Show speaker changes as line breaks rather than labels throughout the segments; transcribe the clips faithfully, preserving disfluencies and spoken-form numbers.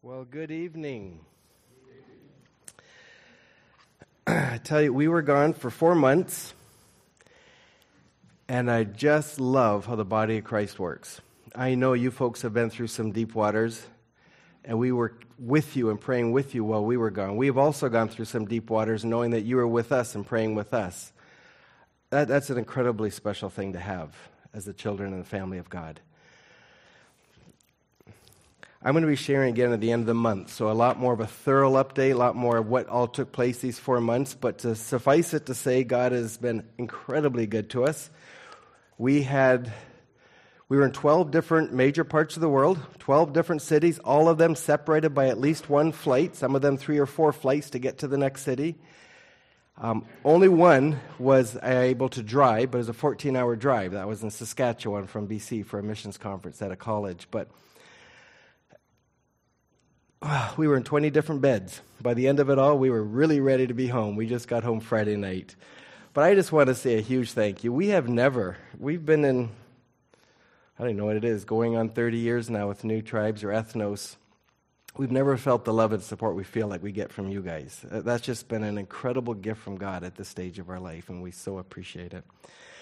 Well, good evening. I tell you, we were gone for four months, and I just love how the body of Christ works. I know you folks have been through some deep waters, and we were with you and praying with you while we were gone. We have also gone through some deep waters, knowing that you were with us and praying with us. That, that's an incredibly special thing to have as the children and the family of God. I'm going to be sharing again at the end of the month, so a lot more of a thorough update, a lot more of what all took place these four months, but to suffice it to say, God has been incredibly good to us. We had, we were in twelve different major parts of the world, twelve different cities, all of them separated by at least one flight, some of them three or four flights to get to the next city. Um, only one was able to drive, but it was a fourteen-hour drive. That was in Saskatchewan from B C for a missions conference at a college, but we were in twenty different beds. By the end of it all, we were really ready to be home. We just got home Friday night. But I just want to say a huge thank you. We have never, we've been in, I don't know what it is, going on thirty years now with New Tribes or Ethnos. We've never felt the love and support we feel like we get from you guys. That's just been an incredible gift from God at this stage of our life, and we so appreciate it.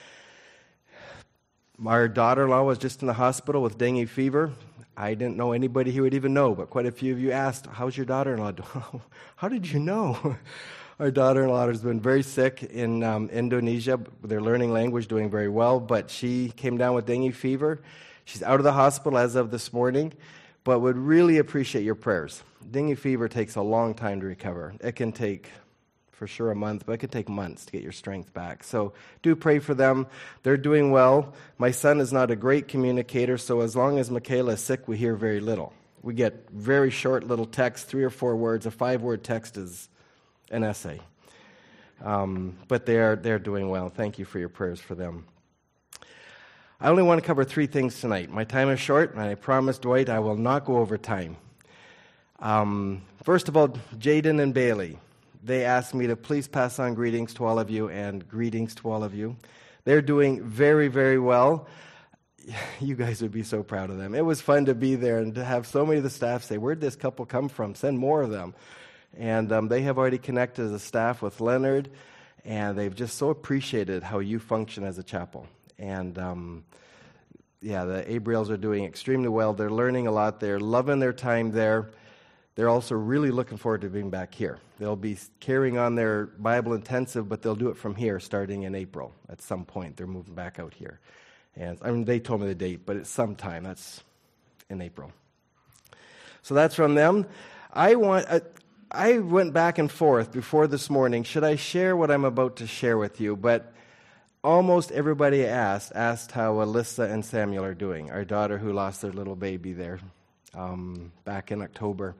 Our daughter-in-law was just in the hospital with dengue fever. I didn't know anybody who would even know, but quite a few of you asked, how's your daughter-in-law doing? How did you know? Our daughter-in-law has been very sick in um, Indonesia. They're learning language, doing very well, but she came down with dengue fever. She's out of the hospital as of this morning, but would really appreciate your prayers. Dengue fever takes a long time to recover. It can take for sure a month, but it could take months to get your strength back. So do pray for them. They're doing well. My son is not a great communicator, so as long as Michaela is sick, we hear very little. We get very short little texts, three or four words. A five-word text is an essay. Um, but they're they're doing well. Thank you for your prayers for them. I only want to cover three things tonight. My time is short, and I promise, Dwight, I will not go over time. Um, first of all, Jaden and Bailey. They asked me to please pass on greetings to all of you and greetings to all of you. They're doing very, very well. You guys would be so proud of them. It was fun to be there and to have so many of the staff say, where'd this couple come from? Send more of them. And um, they have already connected as a staff with Leonard, and they've just so appreciated how you function as a chapel. And um, yeah, the Abriels are doing extremely well. They're learning a lot. They're loving their time there. They're also really looking forward to being back here. They'll be carrying on their Bible intensive, but they'll do it from here starting in April. At some point, they're moving back out here. And I mean, they told me the date, but it's sometime. That's in April. So that's from them. I want. Uh, I went back and forth before this morning. Should I share what I'm about to share with you? But almost everybody asked asked how Alyssa and Samuel are doing. Our daughter who lost their little baby there um, back in October.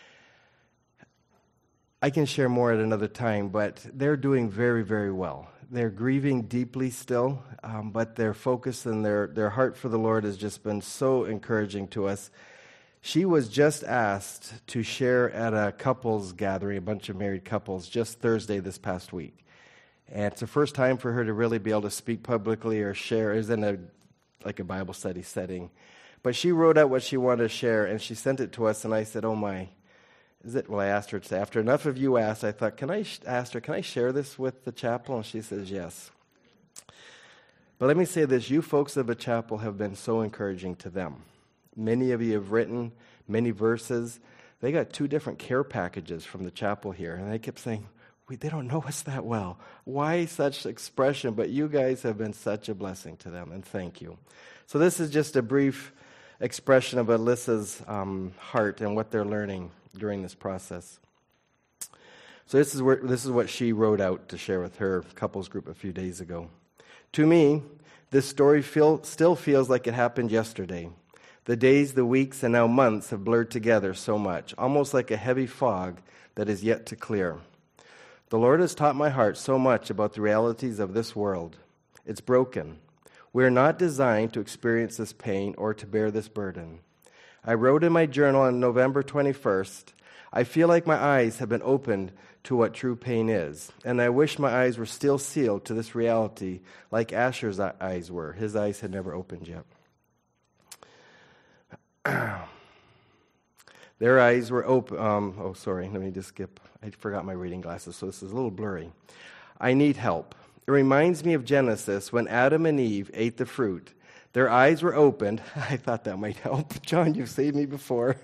I can share more at another time, but they're doing very, very well. They're grieving deeply still, um, but their focus and their, their heart for the Lord has just been so encouraging to us. She was just asked to share at a couples gathering, a bunch of married couples, just Thursday this past week. And it's the first time for her to really be able to speak publicly or share. It was in a, like a Bible study setting. But she wrote out what she wanted to share, and she sent it to us, and I said, oh my, is it? Well, I asked her to say, after enough of you asked, I thought, can I sh- ask her, can I share this with the chapel? And she says, yes. But let me say this, you folks of the chapel have been so encouraging to them. Many of you have written many verses. They got two different care packages from the chapel here, and they kept saying, we, they don't know us that well. Why such expression? But you guys have been such a blessing to them, and thank you. So this is just a brief expression of Alyssa's um, heart and what they're learning during this process. So this is where this is what she wrote out to share with her couples group a few days ago. To me, this story feel, still feels like it happened yesterday. The days, the weeks, and now months have blurred together so much, almost like a heavy fog that is yet to clear. The Lord has taught my heart so much about the realities of this world. It's broken. We are not designed to experience this pain or to bear this burden. I wrote in my journal on November twenty-first, I feel like my eyes have been opened to what true pain is, and I wish my eyes were still sealed to this reality like Asher's eyes were. His eyes had never opened yet. Their eyes were open. Um, oh, sorry, let me just skip. I forgot my reading glasses, so this is a little blurry. I need help. It reminds me of Genesis when Adam and Eve ate the fruit. Their eyes were opened. I thought that might help. John, you've saved me before.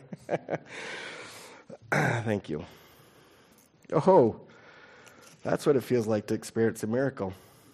Thank you. Oh, that's what it feels like to experience a miracle.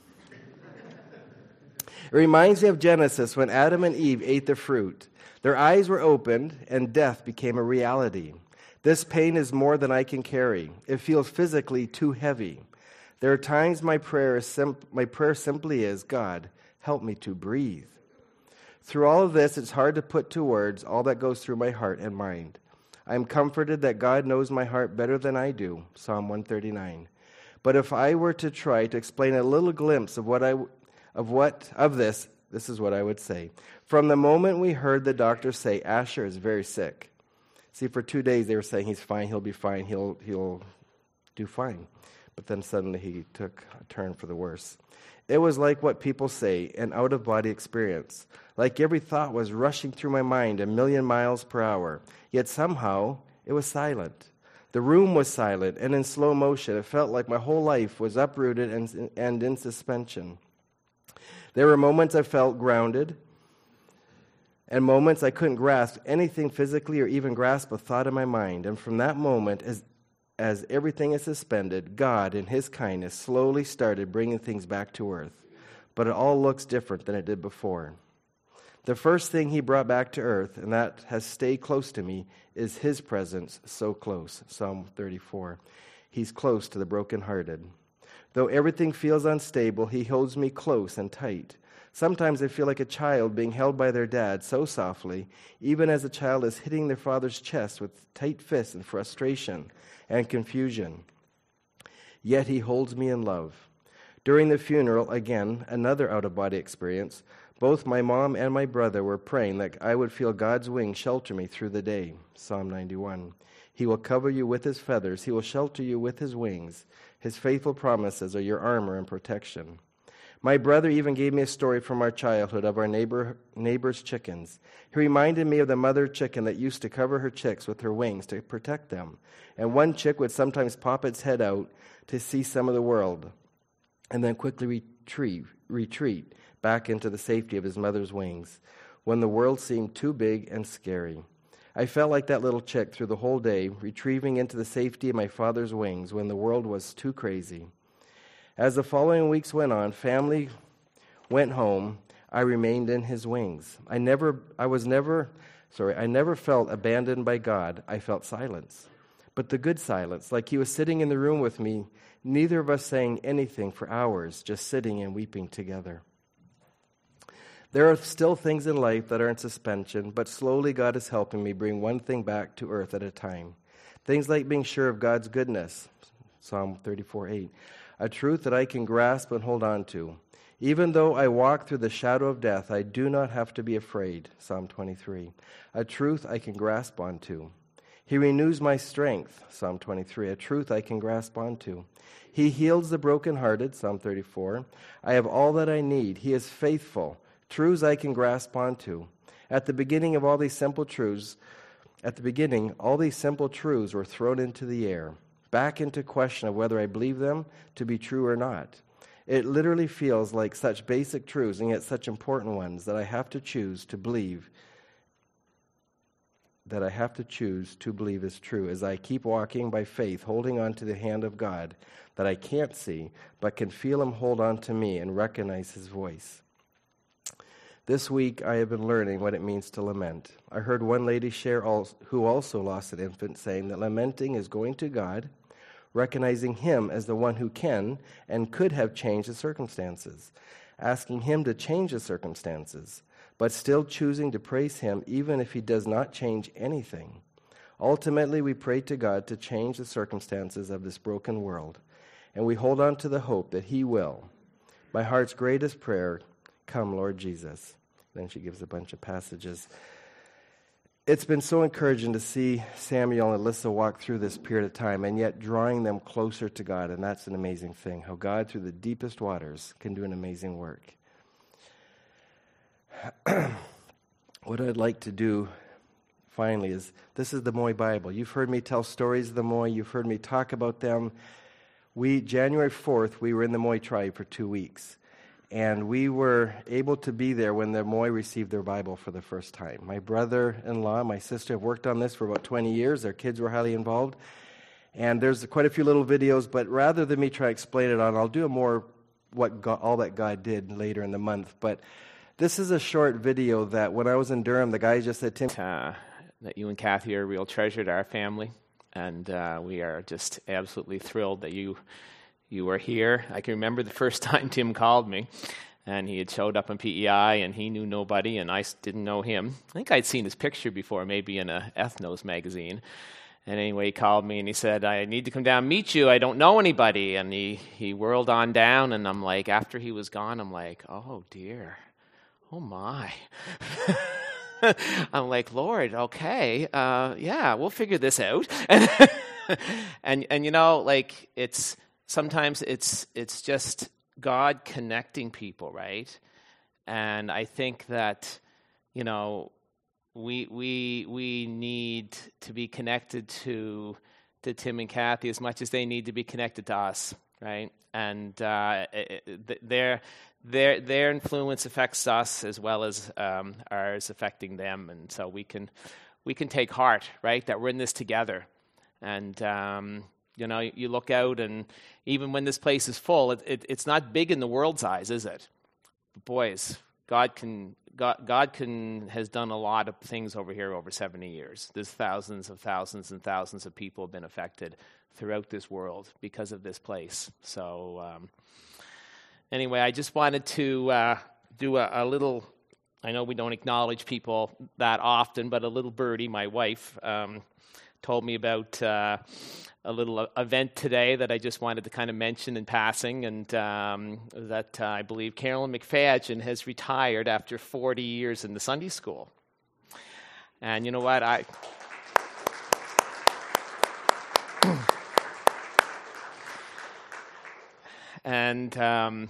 It reminds me of Genesis when Adam and Eve ate the fruit. Their eyes were opened and death became a reality. This pain is more than I can carry. It feels physically too heavy. There are times my prayer is sim- my prayer simply is, God, help me to breathe. Through all of this, it's hard to put to words all that goes through my heart and mind. I am comforted that God knows my heart better than I do, Psalm one thirty-nine. But if I were to try to explain a little glimpse of what I of what of this, this is what I would say. From the moment we heard the doctor say Asher is very sick. See, for two days they were saying he's fine, he'll be fine, he'll he'll do fine. But then suddenly he took a turn for the worse. It was like what people say, an out-of-body experience. Like every thought was rushing through my mind a million miles per hour. Yet somehow it was silent. The room was silent and in slow motion. It felt like my whole life was uprooted and, and in suspension. There were moments I felt grounded and moments I couldn't grasp anything physically or even grasp a thought in my mind. And from that moment, as As everything is suspended, God, in His kindness, slowly started bringing things back to earth. But it all looks different than it did before. The first thing He brought back to earth, and that has stayed close to me, is His presence so close. Psalm thirty-four. He's close to the brokenhearted. Though everything feels unstable, He holds me close and tight. Sometimes I feel like a child being held by their dad so softly, even as a child is hitting their father's chest with tight fists in frustration and confusion. Yet He holds me in love. During the funeral, again, another out-of-body experience, both my mom and my brother were praying that I would feel God's wings shelter me through the day. Psalm ninety-one. He will cover you with His feathers. He will shelter you with His wings. His faithful promises are your armor and protection. My brother even gave me a story from our childhood of our neighbor neighbor's chickens. He reminded me of the mother chicken that used to cover her chicks with her wings to protect them. And one chick would sometimes pop its head out to see some of the world and then quickly retreat, retreat back into the safety of his mother's wings when the world seemed too big and scary. I felt like that little chick through the whole day, retrieving into the safety of my father's wings when the world was too crazy. As the following weeks went on, family went home, I remained in His wings. I never, I was never, sorry, I never felt abandoned by God. I felt silence. But the good silence, like He was sitting in the room with me, neither of us saying anything for hours, just sitting and weeping together. There are still things in life that are in suspension, but slowly God is helping me bring one thing back to earth at a time. Things like being sure of God's goodness, Psalm thirty-four eight. A truth that I can grasp and hold on to. Even though I walk through the shadow of death, I do not have to be afraid, Psalm twenty-three. A truth I can grasp onto. He renews my strength, Psalm twenty-three. A truth I can grasp onto. He heals the brokenhearted, Psalm thirty-four. I have all that I need. He is faithful. Truths I can grasp onto. At the beginning of all these simple truths, at the beginning, all these simple truths were thrown into the air, back into question of whether I believe them to be true or not. It literally feels like such basic truths and yet such important ones that I have to choose to believe, that I have to choose to believe is true as I keep walking by faith, holding on to the hand of God that I can't see, but can feel Him hold on to me and recognize His voice. This week, I have been learning what it means to lament. I heard one lady share also, who also lost an infant, saying that lamenting is going to God, recognizing Him as the one who can and could have changed the circumstances, asking Him to change the circumstances, but still choosing to praise Him even if He does not change anything. Ultimately, we pray to God to change the circumstances of this broken world, and we hold on to the hope that He will. My heart's greatest prayer, come, Lord Jesus. Then she gives a bunch of passages. It's been so encouraging to see Samuel and Alyssa walk through this period of time and yet drawing them closer to God, and that's an amazing thing, how God, through the deepest waters, can do an amazing work. What I'd like to do finally, is this is the Moy Bible. You've heard me tell stories of the Moy. You've heard me talk about them. We, January fourth, we were in the Moy tribe for two weeks. And we were able to be there when the Moy received their Bible for the first time. My brother-in-law, my sister have worked on this for about twenty years. Their kids were highly involved. And there's quite a few little videos, but rather than me try to explain it on, I'll do a more what God, all that God did later in the month. But this is a short video that when I was in Durham, the guy just said, Tim,
uh, that you and Kathy are a real treasure to our family. And uh, we are just absolutely thrilled that you you were here. I can remember the first time Tim called me, and he had showed up on P E I, and he knew nobody, and I didn't know him. I think I'd seen his picture before, maybe in a Ethnos magazine. And anyway, he called me, and he said, I need to come down and meet you. I don't know anybody. And he, he whirled on down, and I'm like, after he was gone, I'm like, oh, dear. Oh, my. I'm like, Lord, okay, uh, yeah, we'll figure this out. and, and, and you know, like, it's sometimes it's it's just God connecting people, right? And I think that, you know, we we we need to be connected to to Tim and Kathy as much as they need to be connected to us, right? And uh, their their their influence affects us as well as um, ours affecting them, and so we can we can take heart, right, that we're in this together. And um, you know, you look out, and even when this place is full, it, it, it's not big in the world's eyes, is it? But boys, God can. God, God can has done a lot of things over here over seventy years. There's thousands of thousands and thousands of people have been affected throughout this world because of this place. So um, anyway, I just wanted to uh, do a, a little, I know we don't acknowledge people that often, but a little birdie, my wife, um, told me about uh, a little event today that I just wanted to kind of mention in passing, and um, that uh, I believe Carolyn McFadgen has retired after forty years in the Sunday school. And you know what? I and um,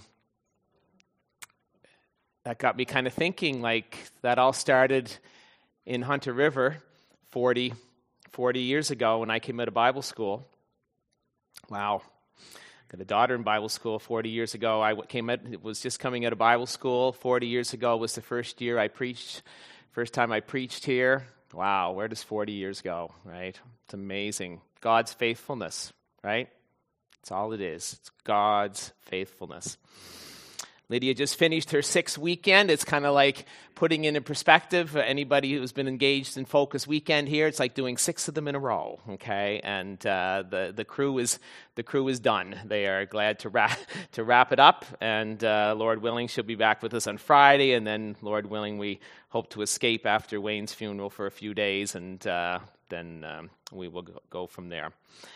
that got me kind of thinking, like, that all started in Hunter River forty years ago when I came out of Bible school. Wow. Got a daughter in Bible school forty years ago. I came out, it was just coming out of Bible school. forty years ago was the first year I preached, first time I preached here. Wow, where does forty years go, right? It's amazing. God's faithfulness, right? That's all it is. It's God's faithfulness. Lydia just finished her sixth weekend. It's kind of like putting into perspective, anybody who's been engaged in Focus Weekend here, it's like doing six of them in a row, okay? And uh, the the crew is the crew is done. They are glad to wrap to wrap it up, and uh, Lord willing, she'll be back with us on Friday, and then Lord willing, we hope to escape after Wayne's funeral for a few days, and uh, then um, we will go, go from there.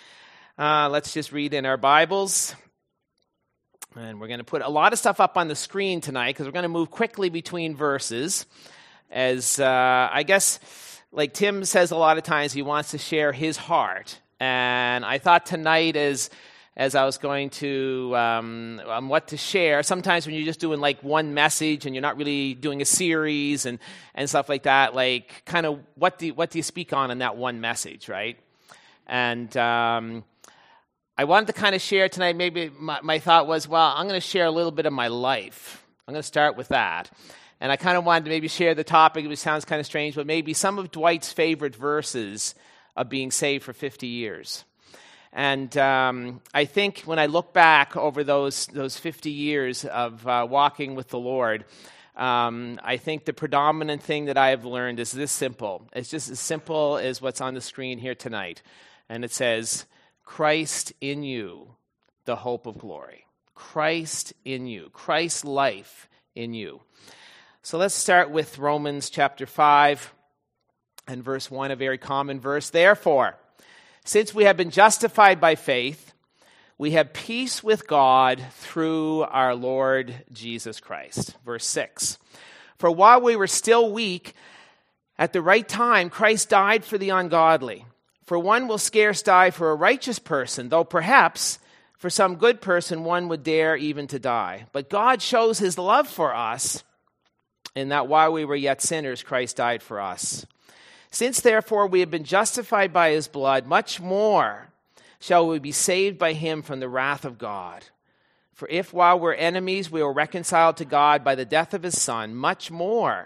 Uh, let's just read in our Bibles. And we're going to put a lot of stuff up on the screen tonight because we're going to move quickly between verses. As uh, I guess, like Tim says a lot of times, he wants to share his heart. And I thought tonight, as as I was going to um, on what to share, sometimes when you're just doing like one message and you're not really doing a series and, and stuff like that, like kind of what do you, what do you speak on in that one message, right? And um, I wanted to kind of share tonight, maybe my, my thought was, well, I'm going to share a little bit of my life. I'm going to start with that. And I kind of wanted to maybe share the topic, which sounds kind of strange, but maybe some of Dwight's favorite verses of being saved for fifty years. And um, I think when I look back over those those fifty years of uh, walking with the Lord, um, I think the predominant thing that I have learned is this simple. It's just as simple as what's on the screen here tonight. And it says, Christ in you, the hope of glory. Christ in you. Christ's life in you. So let's start with Romans chapter five and verse one, a very common verse. Therefore, since we have been justified by faith, we have peace with God through our Lord Jesus Christ. Verse six. For while we were still weak, at the right time, Christ died for the ungodly. For one will scarce die for a righteous person, though perhaps for some good person one would dare even to die. But God shows his love for us in that while we were yet sinners, Christ died for us. Since therefore we have been justified by his blood, much more shall we be saved by him from the wrath of God. For if while we're enemies we were reconciled to God by the death of his Son, much more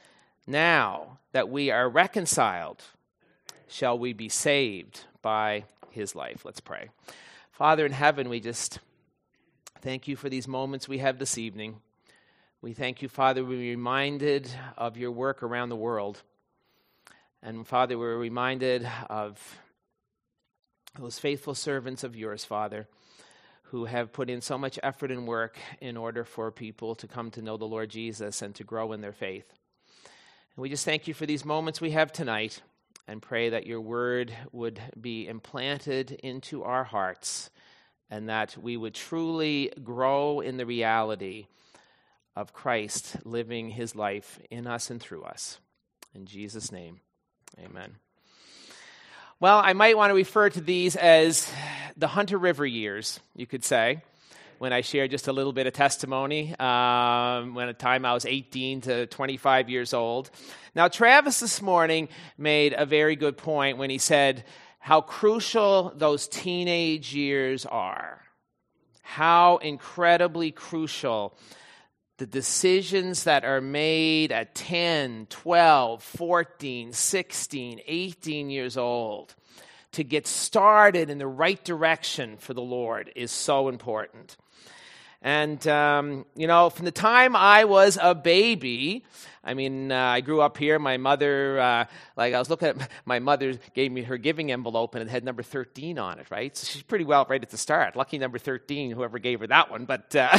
now that we are reconciled shall we be saved by his life. Let's pray. Father in heaven, we just thank you for these moments we have this evening. We thank you, Father, we're reminded of your work around the world. And Father, we're reminded of those faithful servants of yours, Father, who have put in so much effort and work in order for people to come to know the Lord Jesus and to grow in their faith. And we just thank you for these moments we have tonight and pray that your word would be implanted into our hearts and that we would truly grow in the reality of Christ living his life in us and through us. In Jesus' name. Amen. Well, I might want to refer to these as the Hunter River years, you could say, when I shared just a little bit of testimony, um, when at the time I was eighteen to twenty-five years old. Now, Travis this morning made a very good point when he said how crucial those teenage years are, how incredibly crucial the decisions that are made at ten, twelve, fourteen, sixteen, eighteen years old to get started in the right direction for the Lord is so important. And, um, you know, from the time I was a baby, I mean, uh, I grew up here. My mother, uh, like I was looking at, my mother gave me her giving envelope and it had number thirteen on it, right? So she's pretty well right at the start. Lucky number thirteen, whoever gave her that one. But uh,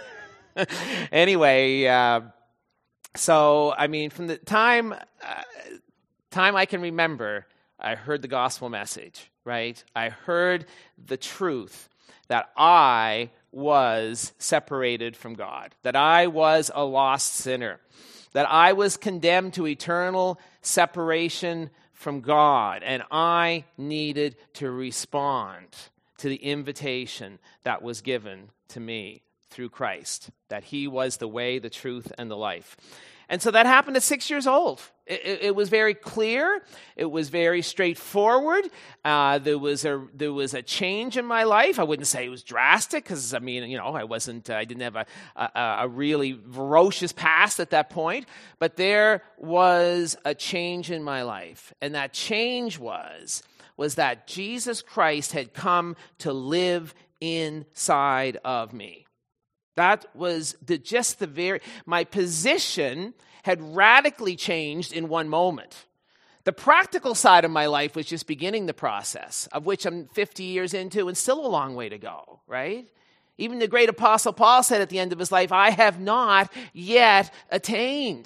anyway, uh, so, I mean, from the time, uh, time I can remember, I heard the gospel message, right? I heard the truth that I was separated from God, that I was a lost sinner, that I was condemned to eternal separation from God, and I needed to respond to the invitation that was given to me through Christ, that he was the way, the truth, and the life. And so that happened at six years old. It, it, it was very clear. It was very straightforward. Uh, there was a there was a change in my life. I wouldn't say it was drastic because I mean, you know, I wasn't. Uh, I didn't have a, a a really ferocious past at that point. But there was a change in my life, and that change was was that Jesus Christ had come to live inside of me. That was the, just the very, my position had radically changed in one moment. The practical side of my life was just beginning the process, of which I'm fifty years into and still a long way to go, right? Even the great Apostle Paul said at the end of his life, I have not yet attained.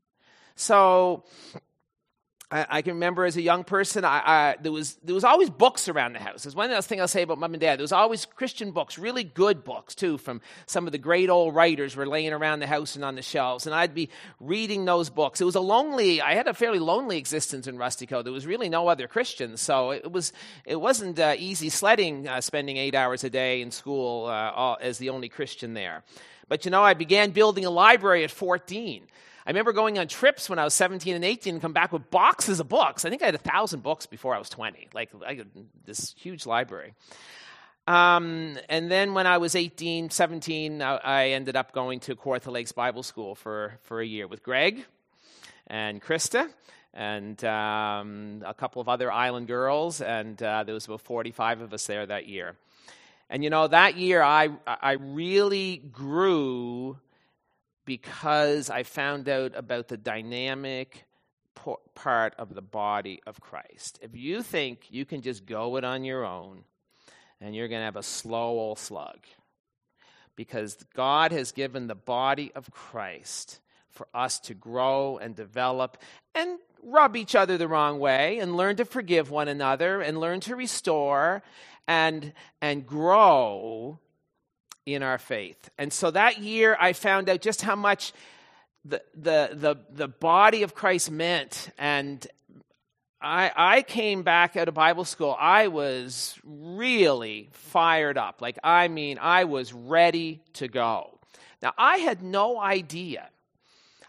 So I, I can remember as a young person, I, I, there was there was always books around the house. There's one other thing I'll say about mom and dad. There was always Christian books, really good books, too, from some of the great old writers were laying around the house and on the shelves. And I'd be reading those books. It was a lonely, I had a fairly lonely existence in Rustico. There was really no other Christians. So it, was, it wasn't uh, easy sledding, uh, spending eight hours a day in school uh, all, as the only Christian there. But, you know, I began building a library at fourteen. I remember going on trips when I was seventeen and eighteen and come back with boxes of books. I think I had a thousand books before I was twenty, like I had this huge library. Um, and then when I was eighteen, seventeen, I, I ended up going to Kawartha Lakes Bible School for, for a year with Greg and Krista and um, a couple of other island girls, and uh, there was about forty-five of us there that year. And, you know, that year I I really grew because I found out about the dynamic part of the body of Christ. If you think you can just go it on your own, and you're going to have a slow old slug, because God has given the body of Christ for us to grow and develop and rub each other the wrong way and learn to forgive one another and learn to restore and and grow in our faith. And so that year I found out just how much the the the, the body of Christ meant. And I I came back out of Bible school. I was really fired up. Like, I mean, I was ready to go. Now, I had no idea.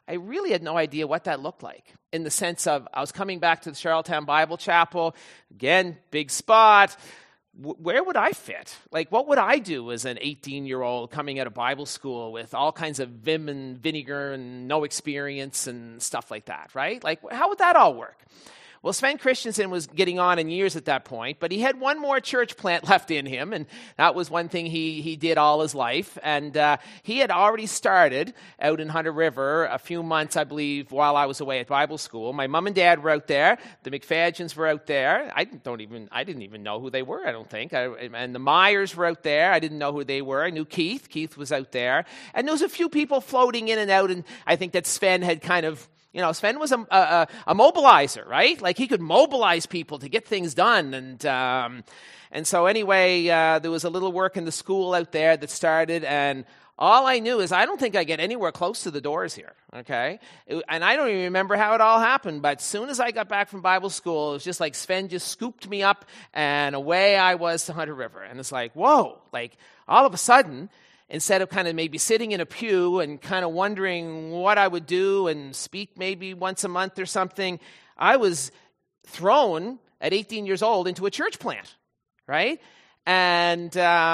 I really had no idea what that looked like, in the sense of I was coming back to the Charlottetown Bible Chapel. Again, big spot. W- where would I fit? Like, what would I do as an eighteen-year-old coming out of Bible school with all kinds of vim and vinegar and no experience and stuff like that, right? Like, how would that all work? Well, Sven Christensen was getting on in years at that point, but he had one more church plant left in him, and that was one thing he he did all his life. And uh, he had already started out in Hunter River a few months, I believe, while I was away at Bible school. My mom and dad were out there. The McFadgens were out there. I don't even I didn't even know who they were, I don't think. I, and the Myers were out there. I didn't know who they were. I knew Keith. Keith was out there. And there was a few people floating in and out, and I think that Sven had kind of You know, Sven was a, a, a mobilizer, right? Like, he could mobilize people to get things done. And um, and so anyway, uh, there was a little work in the school out there that started, and all I knew is I don't think I get anywhere close to the doors here, okay? It, and I don't even remember how it all happened, but as soon as I got back from Bible school, it was just like Sven just scooped me up, and away I was to Hunter River. And it's like, whoa, like, all of a sudden, instead of kind of maybe sitting in a pew and kind of wondering what I would do and speak maybe once a month or something, I was thrown at eighteen years old into a church plant, right? And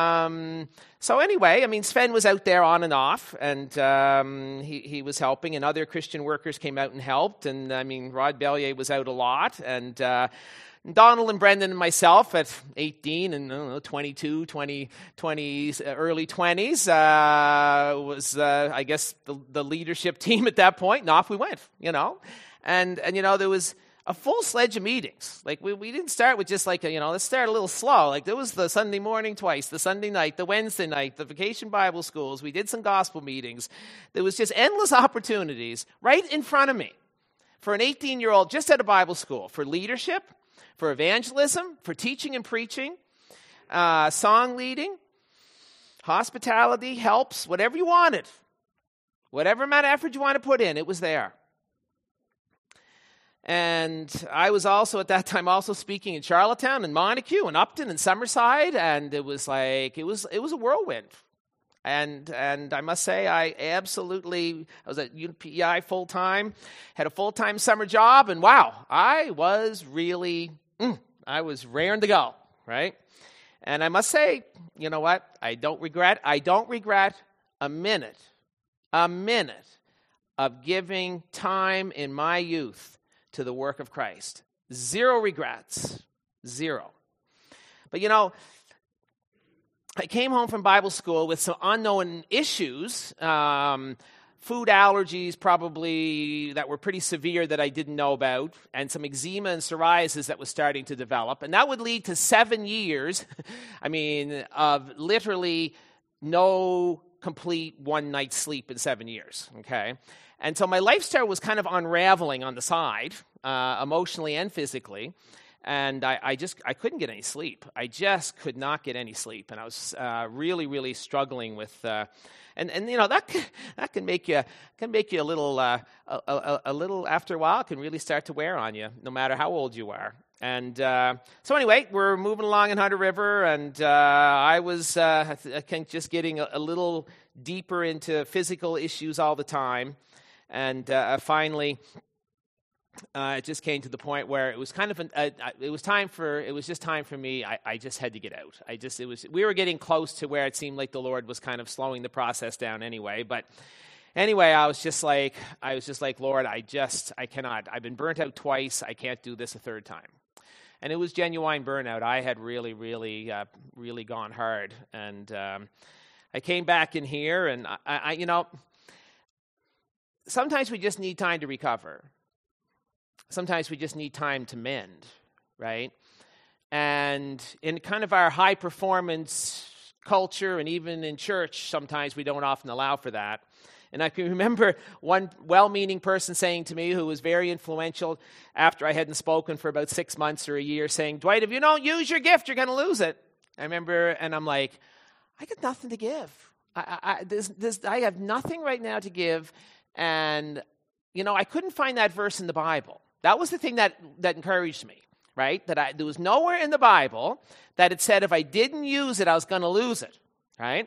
um, so anyway, I mean, Sven was out there on and off, and um, he, he was helping, and other Christian workers came out and helped. And I mean, Rod Bellier was out a lot, and uh, Donald and Brendan and myself at eighteen and I don't know, twenty-two, twenty, twenties, early twenties uh, was, uh, I guess, the, the leadership team at that point, and off we went, you know. And, and you know, there was a full sledge of meetings. Like, we, we didn't start with just like, a, you know, let's start a little slow. Like, there was the Sunday morning twice, the Sunday night, the Wednesday night, the vacation Bible schools. We did some gospel meetings. There was just endless opportunities right in front of me for an eighteen-year-old just out of Bible school, for leadership, for evangelism, for teaching and preaching, uh, song leading, hospitality, helps, whatever you wanted. Whatever amount of effort you want to put in, it was there. And I was also, at that time, also speaking in Charlottetown and Montague and Upton and Summerside, and it was like, it was it was a whirlwind. And and I must say, I absolutely, I was at U P I full-time, had a full-time summer job, and wow, I was really, mm, I was raring to go, right? And I must say, you know what? I don't regret, I don't regret a minute, a minute of giving time in my youth to the work of Christ. Zero regrets. Zero. But you know, I came home from Bible school with some unknown issues, um, food allergies probably that were pretty severe that I didn't know about, and some eczema and psoriasis that was starting to develop. And that would lead to seven years, I mean, of literally no complete one night's sleep in seven years, okay? And so my lifestyle was kind of unraveling on the side, uh, emotionally and physically. And I, I just, I couldn't get any sleep. I just could not get any sleep. And I was uh, really, really struggling with, uh, and, and you know, that can, that can make you, can make you a little, uh, a, a, a little, after a while, it can really start to wear on you, no matter how old you are. And uh, so anyway, we're moving along in Hunter River, and uh, I was uh, I think just getting a, a little deeper into physical issues all the time. And uh, finally, uh, it just came to the point where it was kind of, an, uh, it was time for, it was just time for me. I, I just had to get out. I just, it was, we were getting close to where it seemed like the Lord was kind of slowing the process down anyway. But anyway, I was just like, I was just like, Lord, I just, I cannot. I've been burnt out twice. I can't do this a third time. And it was genuine burnout. I had really, really, uh, really gone hard. And um, I came back in here, and I, I, you know, sometimes we just need time to recover. Sometimes we just need time to mend, right? And in kind of our high-performance culture, and even in church, sometimes we don't often allow for that. And I can remember one well-meaning person saying to me, who was very influential after I hadn't spoken for about six months or a year, saying, Dwight, if you don't use your gift, you're going to lose it. I remember, and I'm like, I got nothing to give. I, I, there's, there's, I have nothing right now to give. And, you know, I couldn't find that verse in the Bible. That was the thing that, that encouraged me, right? That I, there was nowhere in the Bible that it said if I didn't use it, I was going to lose it, right?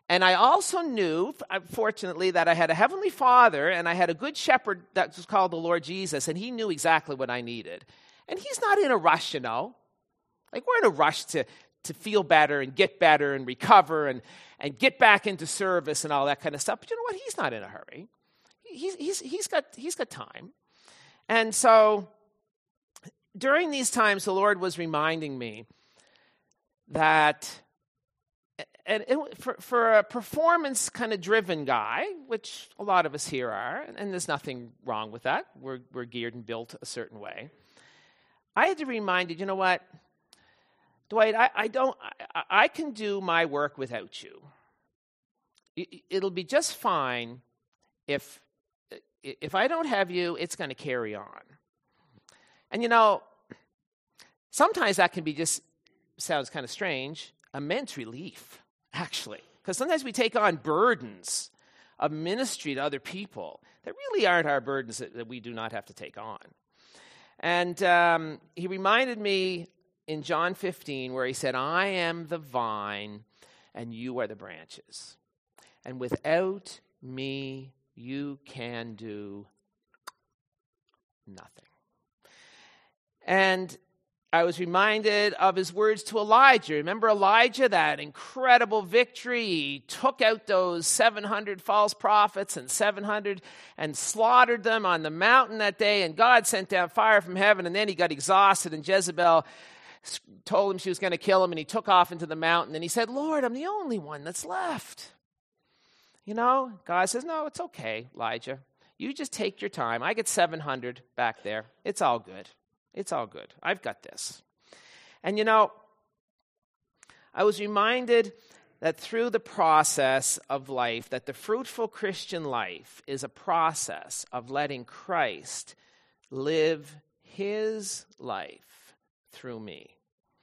And I also knew, fortunately, that I had a heavenly Father and I had a good shepherd that was called the Lord Jesus, and he knew exactly what I needed. And he's not in a rush, you know. Like, we're in a rush to, to feel better and get better and recover and, and get back into service and all that kind of stuff. But you know what? He's not in a hurry. He's, he's, he's, got, he's got time. And so during these times, the Lord was reminding me that and it, for, for a performance kind of driven guy, which a lot of us here are, and there's nothing wrong with that. We're, we're geared and built a certain way. I had to be reminded, you know what, Dwight, I, I don't, I, I can do my work without you. It, it'll be just fine if, if I don't have you, it's going to carry on. And you know, sometimes that can be just, sounds kind of strange, immense relief. Actually, because sometimes we take on burdens of ministry to other people that really aren't our burdens that, that we do not have to take on. And um, he reminded me in John fifteen where he said, I am the vine and you are the branches. And without me, you can do nothing. And I was reminded of his words to Elijah. Remember Elijah, that incredible victory? He took out those seven hundred false prophets and seven hundred and slaughtered them on the mountain that day, and God sent down fire from heaven, and then he got exhausted, and Jezebel told him she was going to kill him, and he took off into the mountain, and he said, Lord, I'm the only one that's left. You know, God says, no, it's okay, Elijah. You just take your time. I get seven hundred back there. It's all good. It's all good. I've got this. And you know, I was reminded that through the process of life, that the fruitful Christian life is a process of letting Christ live his life through me.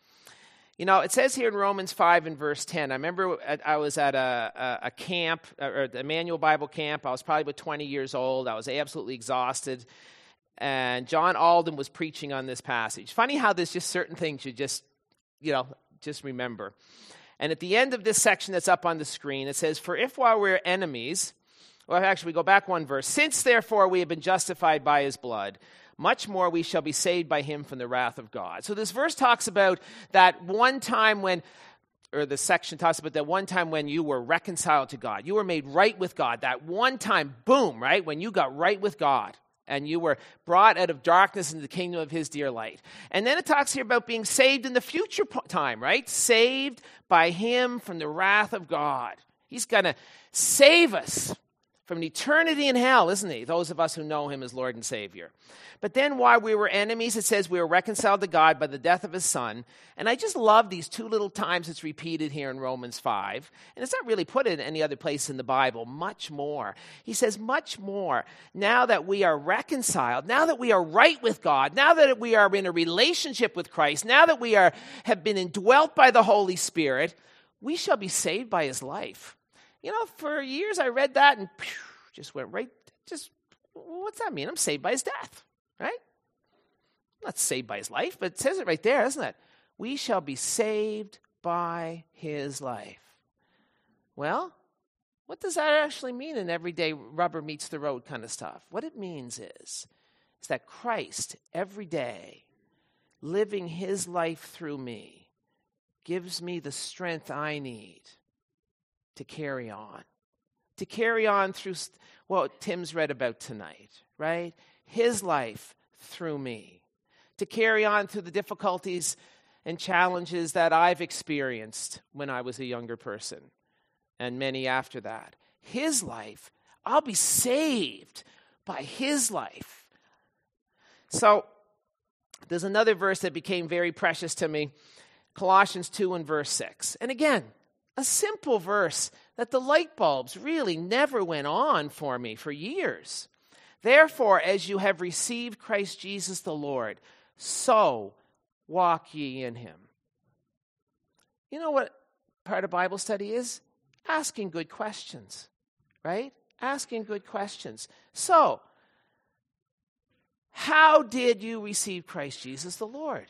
You know, it says here in Romans five and verse ten, I remember I was at a, a, a camp, or the Emmanuel Bible camp. I was probably about twenty years old. I was absolutely exhausted. And John Alden was preaching on this passage. Funny how there's just certain things you just, you know, just remember. And at the end of this section that's up on the screen, it says, for if while we're enemies, well, actually, we go back one verse. Since, therefore, we have been justified by his blood, much more we shall be saved by him from the wrath of God. So this verse talks about that one time when, or the section talks about that one time when you were reconciled to God. You were made right with God. That one time, boom, right, when you got right with God. And you were brought out of darkness into the kingdom of his dear light. And then it talks here about being saved in the future time, right? Saved by him from the wrath of God. He's going to save us from an eternity in hell, isn't he? Those of us who know him as Lord and Savior. But then while we were enemies, it says we were reconciled to God by the death of his son. And I just love these two little times it's repeated here in Romans five. And it's not really put in any other place in the Bible. Much more. He says much more. Now that we are reconciled, now that we are right with God, now that we are in a relationship with Christ, now that we are have been indwelt by the Holy Spirit, we shall be saved by his life. You know, for years I read that and phew, just went right, just, what's that mean? I'm saved by his death, right? I'm not saved by his life, but it says it right there, doesn't it? We shall be saved by his life. Well, what does that actually mean in everyday rubber meets the road kind of stuff? What it means is, is that Christ, every day, living his life through me, gives me the strength I need to carry on. To carry on through what Tim's read about tonight, right? His life through me. To carry on through the difficulties and challenges that I've experienced when I was a younger person, and many after that. His life, I'll be saved by his life. So, there's another verse that became very precious to me, Colossians two and verse six. And again, a simple verse that the light bulbs really never went on for me for years. Therefore, as you have received Christ Jesus the Lord, so walk ye in him. You know what part of Bible study is? Asking good questions, right? Asking good questions. So, how did you receive Christ Jesus the Lord?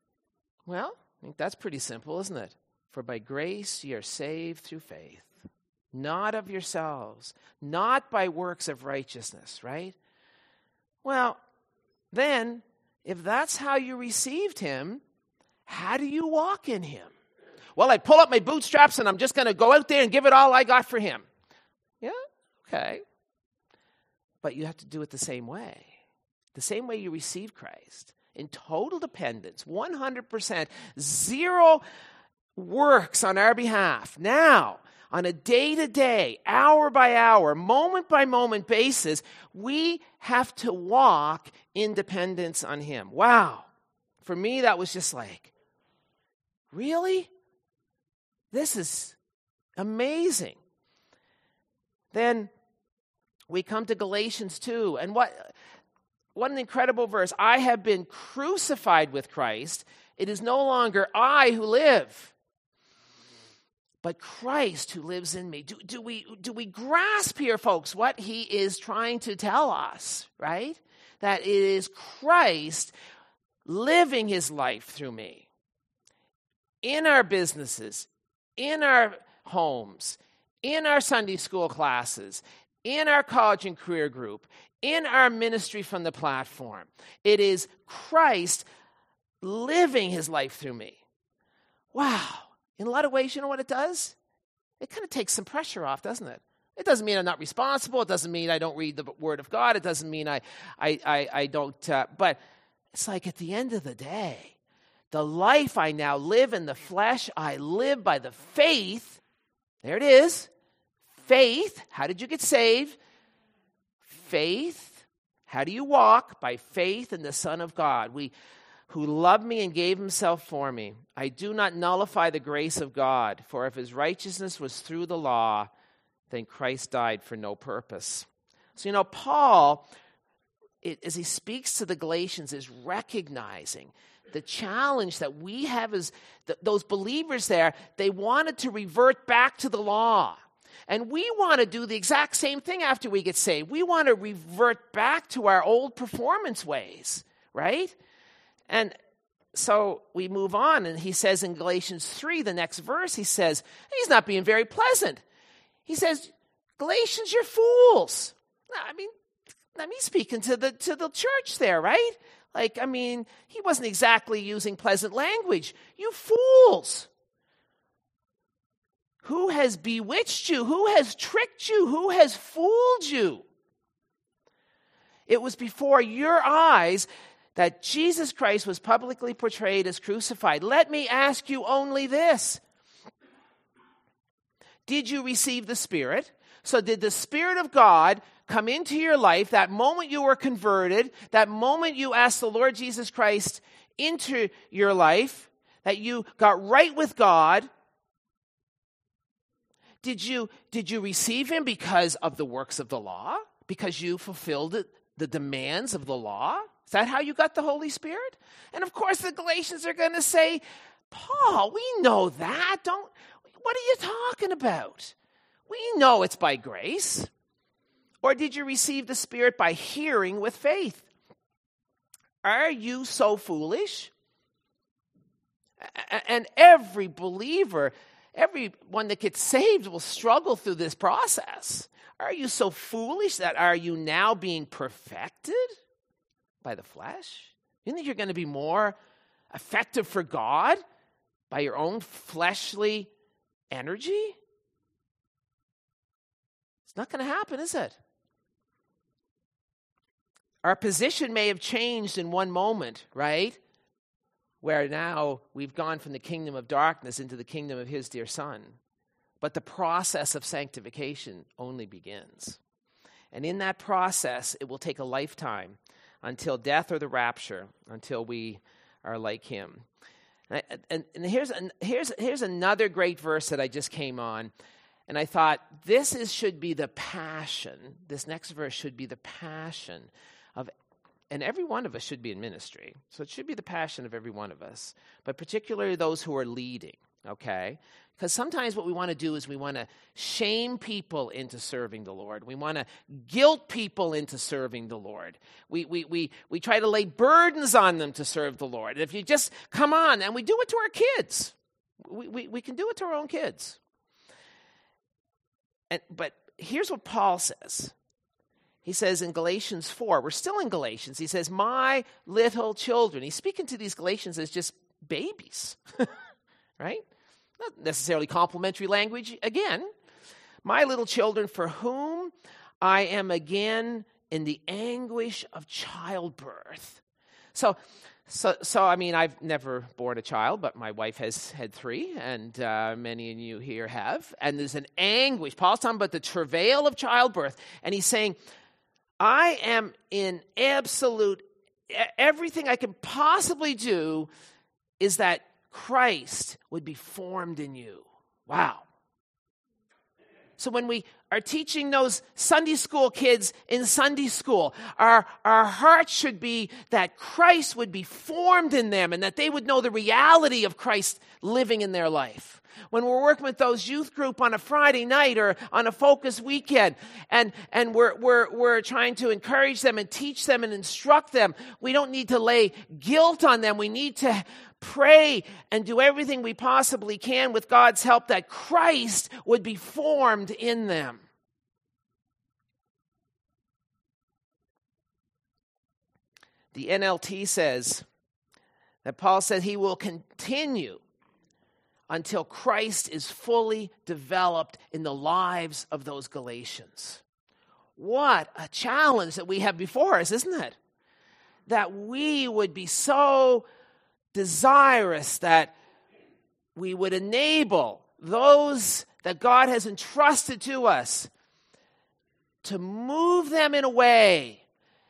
Well, I think that's pretty simple, isn't it? For by grace ye are saved through faith. not of yourselves, not by works of righteousness, right? Well, then, if that's how you received him, how do you walk in him? Well, I pull up my bootstraps and I'm just going to go out there and give it all I got for him. Yeah, okay. But you have to do it the same way. The same way you receive Christ. In total dependence, one hundred percent, zero works on our behalf. Now, on a day-to-day, hour-by-hour, moment-by-moment basis, we have to walk in dependence on him. Wow. For me, that was just like, really? This is amazing. Then we come to Galatians two, and what... What an incredible verse. I have been crucified with Christ. It is no longer I who live, but Christ who lives in me. Do, do we, do we grasp here, folks, what he is trying to tell us, right? That it is Christ living his life through me. In our businesses, in our homes, in our Sunday school classes, in our college and career group, in our ministry from the platform. It is Christ living his life through me. Wow. In a lot of ways, you know what it does? It kind of takes some pressure off, doesn't it? It doesn't mean I'm not responsible. It doesn't mean I don't read the Word of God. It doesn't mean I, I, I, I don't, uh, but it's like at the end of the day, the life I now live in the flesh, I live by the faith. There it is. Faith. How did you get saved? Faith. How do you walk? By faith in the Son of God, we who loved me and gave himself for me. I do not nullify the grace of God, for if his righteousness was through the law, then Christ died for no purpose. So, you know, Paul, it, as he speaks to the Galatians, is recognizing the challenge that we have as th- those believers there. They wanted to revert back to the law. And we want to do the exact same thing after we get saved. We want to revert back to our old performance ways, right? And so we move on, and he says in Galatians three, the next verse, he says, he's not being very pleasant. He says, Galatians, you're fools. I mean, I mean, speaking to the to the church there, right? Like, I mean, he wasn't exactly using pleasant language. You fools. Who has bewitched you? Who has tricked you? Who has fooled you? It was before your eyes that Jesus Christ was publicly portrayed as crucified. Let me ask you only this. Did you receive the Spirit? So did the Spirit of God come into your life that moment you were converted, that moment you asked the Lord Jesus Christ into your life, that you got right with God? Did you, did you receive him because of the works of the law? Because you fulfilled it, the demands of the law? Is that how you got the Holy Spirit? And of course the Galatians are going to say, Paul, we know that. Don't, what are you talking about? We know it's by grace. Or did you receive the Spirit by hearing with faith? Are you so foolish? And every believer, everyone that gets saved will struggle through this process. Are you so foolish that are you now being perfected by the flesh? You think you're going to be more effective for God by your own fleshly energy? It's not going to happen, is it? Our position may have changed in one moment, right? Where now we've gone from the kingdom of darkness into the kingdom of his dear Son. But the process of sanctification only begins. And in that process, it will take a lifetime until death or the rapture, until we are like him. And, and, and here's, here's, here's another great verse that I just came on. And I thought, this is should be the passion. This next verse should be the passion of, and every one of us should be in ministry. So it should be the passion of every one of us, but particularly those who are leading, okay? Because sometimes what we want to do is we want to shame people into serving the Lord. We want to guilt people into serving the Lord. We, we, we, we try to lay burdens on them to serve the Lord. And if you just come on, and we do it to our kids. We, we, we can do it to our own kids. and but here's what Paul says. He says in Galatians four, we're still in Galatians, he says, my little children. He's speaking to these Galatians as just babies, right? Not necessarily complimentary language again. My little children, for whom I am again in the anguish of childbirth. So, so, so I mean, I've never born a child, but my wife has had three, and uh, many of you here have. And there's an anguish. Paul's talking about the travail of childbirth, and he's saying, I am in absolute, everything I can possibly do is that Christ would be formed in you. Wow. So when we are teaching those Sunday school kids in Sunday school, our, our heart should be that Christ would be formed in them and that they would know the reality of Christ living in their life. When we're working with those youth group on a Friday night or on a focus weekend, and, and we're, we're, we're trying to encourage them and teach them and instruct them, we don't need to lay guilt on them. We need to pray and do everything we possibly can with God's help that Christ would be formed in them. The N L T says that Paul said he will continue until Christ is fully developed in the lives of those Galatians. What a challenge that we have before us, isn't it? That we would be so desirous that we would enable those that God has entrusted to us to move them in a way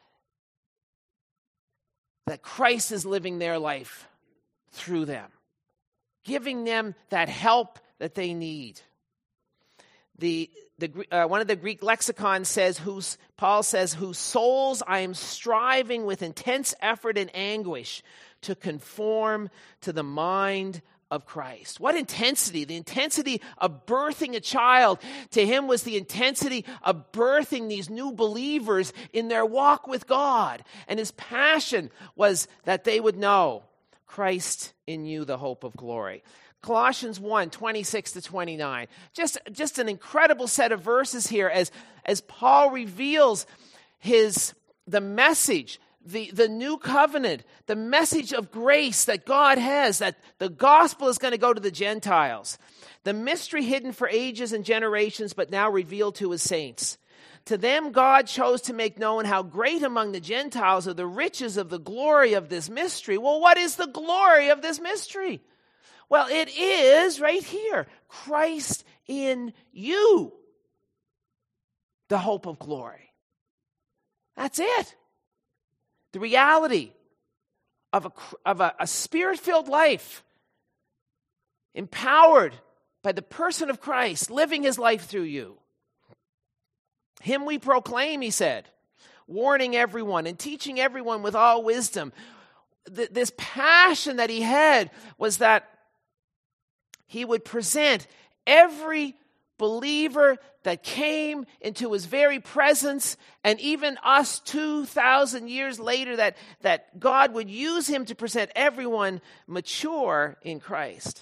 that Christ is living their life through them, giving them that help that they need. The, the uh, one of the Greek lexicons says, whose, Paul says, whose souls I am striving with intense effort and anguish to conform to the mind of Christ. What intensity? The intensity of birthing a child to him was the intensity of birthing these new believers in their walk with God. And his passion was that they would know Christ in you, the hope of glory. Colossians one, twenty-six to twenty-nine. Just, just an incredible set of verses here as, as Paul reveals his the message, the, the new covenant, the message of grace that God has, that the gospel is going to go to the Gentiles. The mystery hidden for ages and generations, but now revealed to his saints. To them God chose to make known how great among the Gentiles are the riches of the glory of this mystery. Well, what is the glory of this mystery? Well, it is right here, Christ in you, the hope of glory. That's it. The reality of a, of a, a spirit-filled life, empowered by the person of Christ, living his life through you. Him we proclaim, he said, warning everyone and teaching everyone with all wisdom. Th- this passion that he had was that he would present every believer that came into his very presence, and even us two thousand years later, that, that God would use him to present everyone mature in Christ.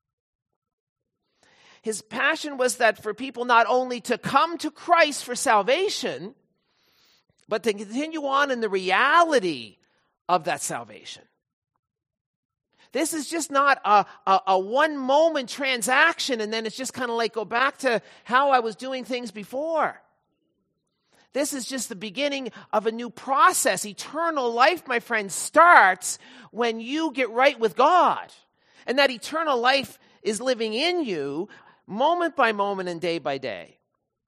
His passion was that for people not only to come to Christ for salvation, but to continue on in the reality of that salvation. This is just not a, a, a one-moment transaction and then it's just kind of like go back to how I was doing things before. This is just the beginning of a new process. Eternal life, my friends, starts when you get right with God. And that eternal life is living in you moment by moment and day by day.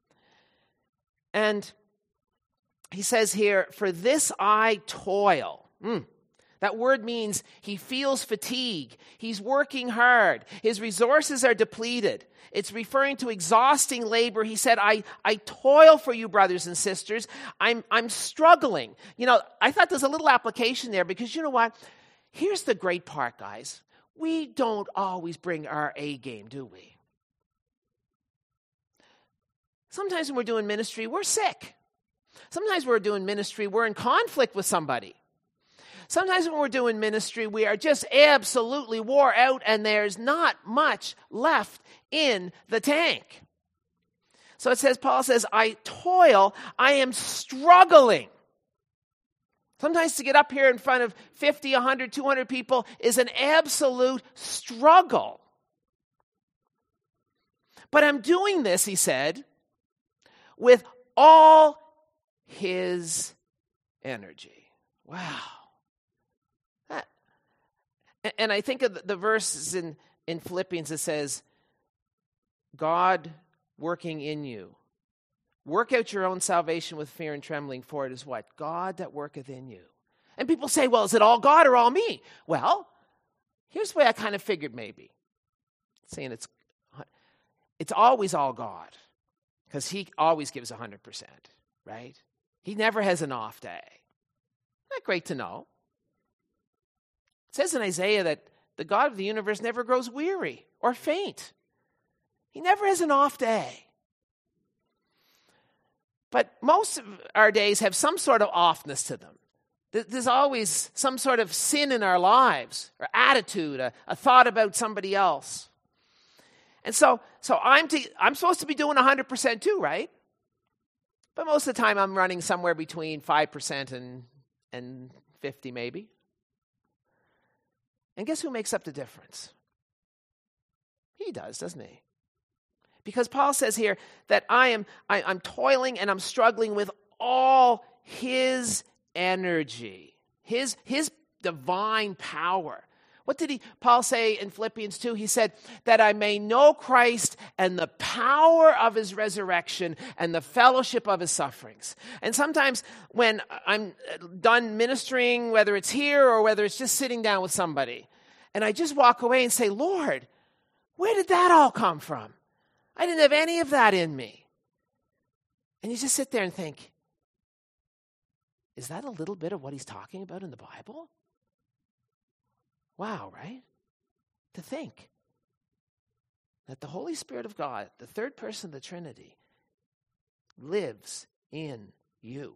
And he says here, for this I toil. Mm. That word means he feels fatigue. He's working hard. His resources are depleted. It's referring to exhausting labor. He said, I, I toil for you, brothers and sisters. I'm, I'm struggling. You know, I thought there's a little application there because you know what? Here's the great part, guys. We don't always bring our A game, do we? Sometimes when we're doing ministry, we're sick. Sometimes when we're doing ministry, we're in conflict with somebody. Sometimes when we're doing ministry, we are just absolutely wore out and there's not much left in the tank. So it says, Paul says, I toil, I am struggling. Sometimes to get up here in front of fifty, one hundred, two hundred people is an absolute struggle. But I'm doing this, he said, with all his energy. Wow. That, and I think of the verses in, in Philippians that says, God working in you. Work out your own salvation with fear and trembling, for it is what? God that worketh in you. And people say, well, is it all God or all me? Well, here's the way I kind of figured maybe. Saying it's it's always all God, because he always gives one hundred percent, right? He never has an off day. Isn't that great to know? It says in Isaiah that the God of the universe never grows weary or faint. He never has an off day. But most of our days have some sort of offness to them. There's always some sort of sin in our lives, or attitude, a, a thought about somebody else. And so, so I'm to, I'm supposed to be doing one hundred percent too, right? But most of the time I'm running somewhere between five percent and, and fifty maybe. And guess who makes up the difference? He does, doesn't he? Because Paul says here that I am I, I'm toiling and I'm struggling with all his energy, his, his divine power. What did he Paul say in Philippians two? He said that I may know Christ and the power of his resurrection and the fellowship of his sufferings. And sometimes when I'm done ministering, whether it's here or whether it's just sitting down with somebody, and I just walk away and say, Lord, where did that all come from? I didn't have any of that in me. And you just sit there and think, is that a little bit of what he's talking about in the Bible? Wow, right? To think that the Holy Spirit of God, the third person of the Trinity, lives in you.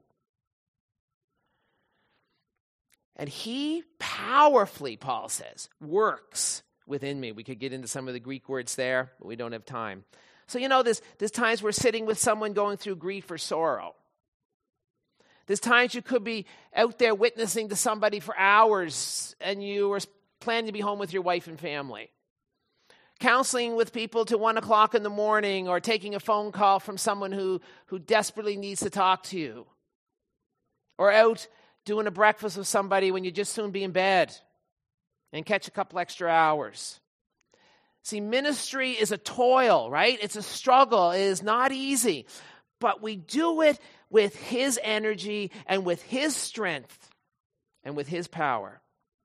And he powerfully, Paul says, works within me. We could get into some of the Greek words there, but we don't have time. So, you know, there's, there's times we're sitting with someone going through grief or sorrow. There's times you could be out there witnessing to somebody for hours and you are planning to be home with your wife and family. Counseling with people to one o'clock in the morning, or taking a phone call from someone who, who desperately needs to talk to you. Or out doing a breakfast with somebody when you just soon be in bed and catch a couple extra hours. See, ministry is a toil, right? It's a struggle. It is not easy. But we do it with his energy and with his strength and with his power.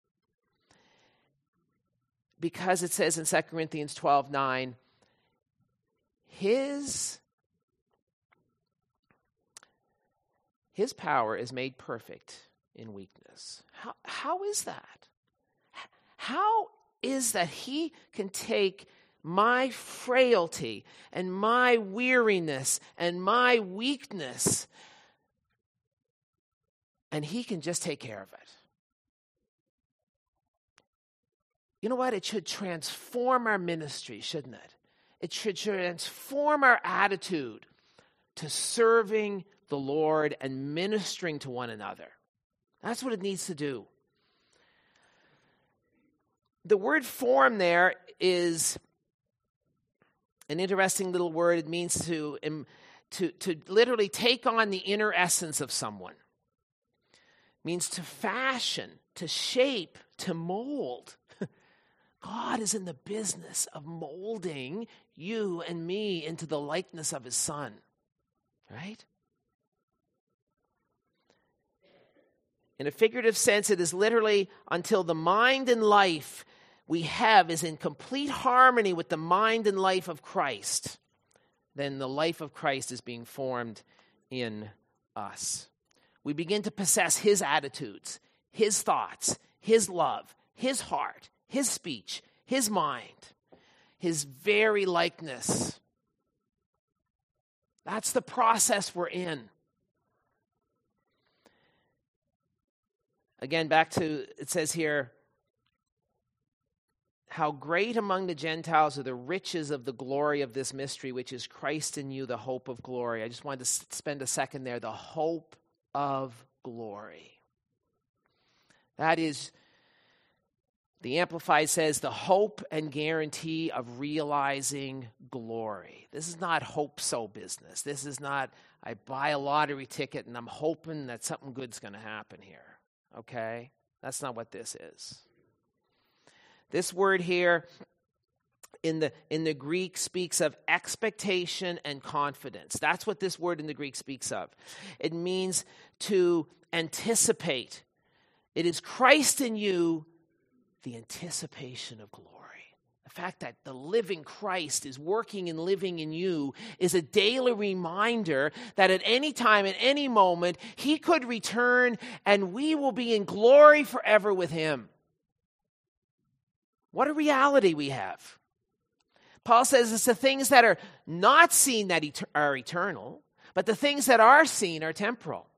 Because it says in Second Corinthians twelve nine, his, his power is made perfect in weakness. How, how is that? How is that he can take my frailty and my weariness and my weakness and he can just take care of it? You know what? It should transform our ministry, shouldn't it? It should transform our attitude to serving the Lord and ministering to one another. That's what it needs to do. The word form there is an interesting little word. It means to, to, to literally take on the inner essence of someone. It means to fashion, to shape, to mold. God is in the business of molding you and me into the likeness of his Son, right? In a figurative sense, it is literally until the mind and life we have is in complete harmony with the mind and life of Christ, then the life of Christ is being formed in us. We begin to possess his attitudes, his thoughts, his love, his heart, his speech, his mind, his very likeness. That's the process we're in. Again, back to, it says here, how great among the Gentiles are the riches of the glory of this mystery, which is Christ in you, the hope of glory. I just wanted to s- spend a second there. The hope of glory. That is, the Amplified says, the hope and guarantee of realizing glory. This is not hope-so business. This is not, I buy a lottery ticket and I'm hoping that something good's going to happen here. Okay? That's not what this is. This word here in the, in the Greek speaks of expectation and confidence. That's what this word in the Greek speaks of. It means to anticipate. It is Christ in you, the anticipation of glory. The fact that the living Christ is working and living in you is a daily reminder that at any time, at any moment, he could return and we will be in glory forever with him. What a reality we have. Paul says it's the things that are not seen that et- are eternal, but the things that are seen are temporal.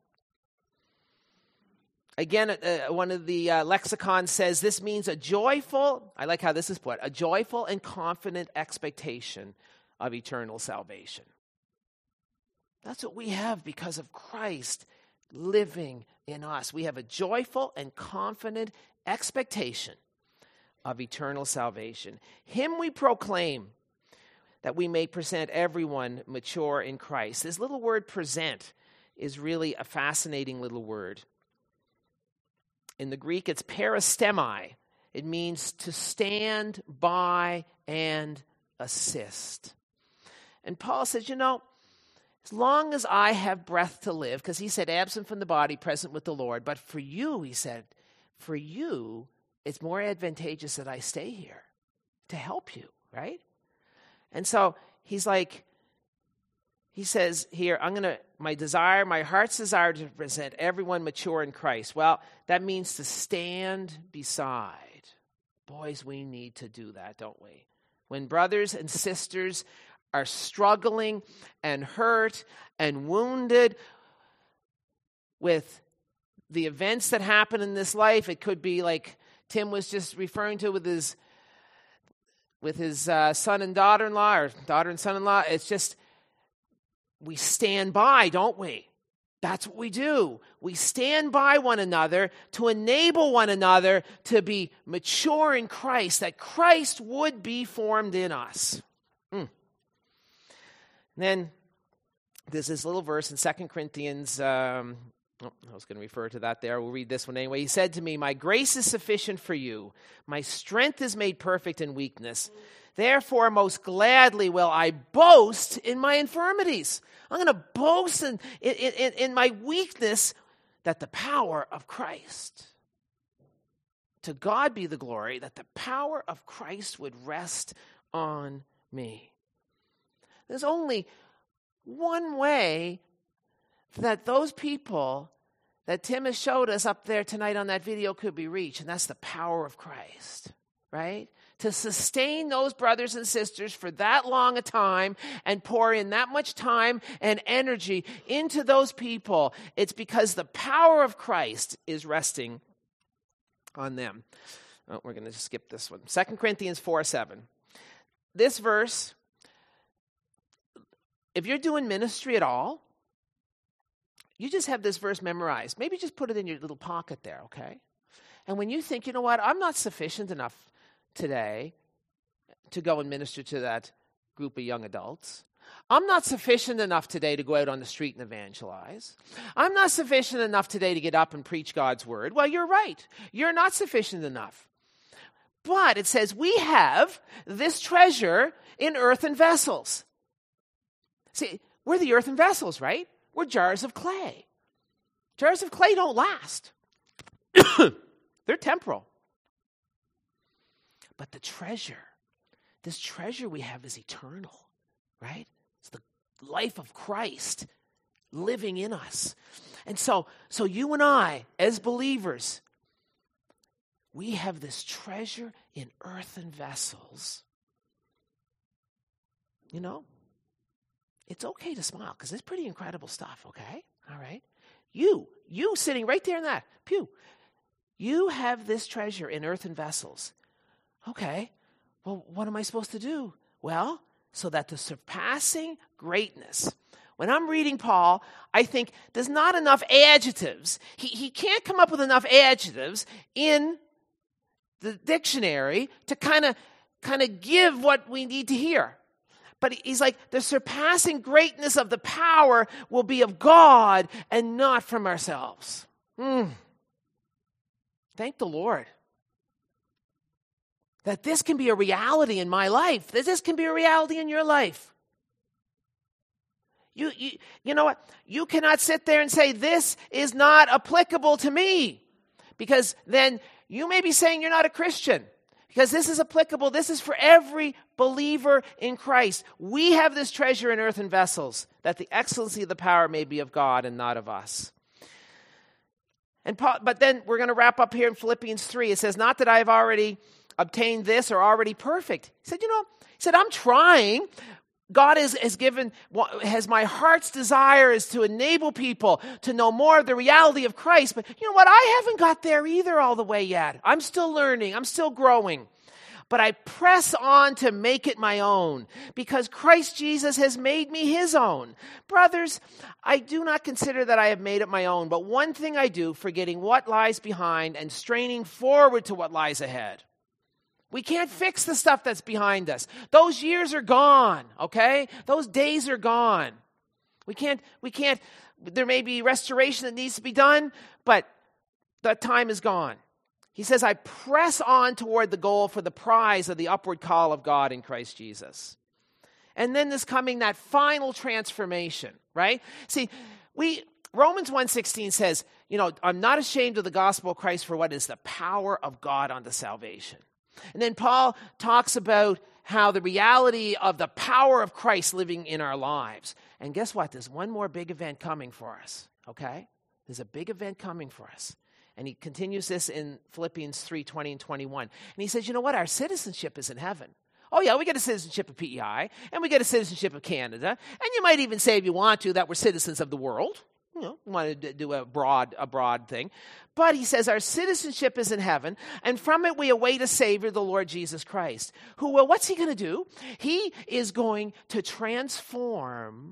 Again, uh, one of the uh, lexicons says this means a joyful, I like how this is put, a joyful and confident expectation of eternal salvation. That's what we have because of Christ living in us. We have a joyful and confident expectation of eternal salvation. Him we proclaim, that we may present everyone mature in Christ. This little word present is really a fascinating little word. In the Greek, it's peristemi. It means to stand by and assist. And Paul says, you know, as long as I have breath to live, because he said, absent from the body, present with the Lord. But for you, he said, for you, it's more advantageous that I stay here to help you, right? And so he's like, he says here, I'm going to, my desire, my heart's desire to present everyone mature in Christ. Well, that means to stand beside. Boys, we need to do that, don't we? When brothers and sisters are struggling and hurt and wounded with the events that happen in this life, it could be like Tim was just referring to with his with his uh, son and daughter-in-law, or daughter and son-in-law. It's just, we stand by, don't we? That's what we do. We stand by one another to enable one another to be mature in Christ, that Christ would be formed in us. Mm. And then there's this little verse in Second Corinthians, um, oh, I was going to refer to that there. We'll read this one anyway. He said to me, my grace is sufficient for you. My strength is made perfect in weakness. Therefore, most gladly will I boast in my infirmities. I'm going to boast in, in, in, in my weakness, that the power of Christ, to God be the glory, that the power of Christ would rest on me. There's only one way that those people that Tim has showed us up there tonight on that video could be reached, and that's the power of Christ, right? To sustain those brothers and sisters for that long a time and pour in that much time and energy into those people, it's because the power of Christ is resting on them. Oh, we're going to just skip this one. Second Corinthians four seven. This verse, if you're doing ministry at all, you just have this verse memorized. Maybe just put it in your little pocket there, okay? And when you think, you know what, I'm not sufficient enough today to go and minister to that group of young adults. I'm not sufficient enough today to go out on the street and evangelize. I'm not sufficient enough today to get up and preach God's word. Well, you're right. You're not sufficient enough. But it says we have this treasure in earthen vessels. See, we're the earthen vessels, right? We're jars of clay. Jars of clay don't last. They're temporal. But the treasure, this treasure we have is eternal, right? It's the life of Christ living in us. And so, so you and I, as believers, we have this treasure in earthen vessels. You know, it's okay to smile because it's pretty incredible stuff, okay? All right? You, you sitting right there in that pew, you have this treasure in earthen vessels. Okay, Well, what am I supposed to do? Well, so that the surpassing greatness. When I'm reading Paul, I think there's not enough adjectives. He, he can't come up with enough adjectives in the dictionary to kind of kind of give what we need to hear. But he's like, the surpassing greatness of the power will be of God and not from ourselves. Mm. Thank the Lord that this can be a reality in my life, that this can be a reality in your life. You, you, you know what? You cannot sit there and say, this is not applicable to me, because then you may be saying you're not a Christian. Because this is applicable. This is for every believer in Christ. We have this treasure in earthen vessels, that the excellency of the power may be of God and not of us. And Paul, but then we're going to wrap up here in Philippians three. It says, not that I have already obtained this or already perfect. He said, you know, he said, I'm trying. God has, has given, has my heart's desire is to enable people to know more of the reality of Christ. But you know what? I haven't got there either all the way yet. I'm still learning. I'm still growing. But I press on to make it my own because Christ Jesus has made me his own. Brothers, I do not consider that I have made it my own. But one thing I do, forgetting what lies behind and straining forward to what lies ahead. We can't fix the stuff that's behind us. Those years are gone, okay? Those days are gone. We can't, we can't, there may be restoration that needs to be done, but that time is gone. He says, I press on toward the goal for the prize of the upward call of God in Christ Jesus. And then there's coming that final transformation, right? See, we, Romans one sixteen says, you know, I'm not ashamed of the gospel of Christ, for what is the power of God unto salvation. And then Paul talks about how the reality of the power of Christ living in our lives. And guess what? There's one more big event coming for us, okay? There's a big event coming for us. And he continues this in Philippians three, twenty and twenty-one. And he says, you know what? Our citizenship is in heaven. Oh, yeah, we get a citizenship of P E I, and we get a citizenship of Canada. And you might even say, if you want to, that we're citizens of the world. You know, want to do a broad, a broad thing. But he says our citizenship is in heaven, and from it we await a Savior, the Lord Jesus Christ. Who, well, what's he going to do? He is going to transform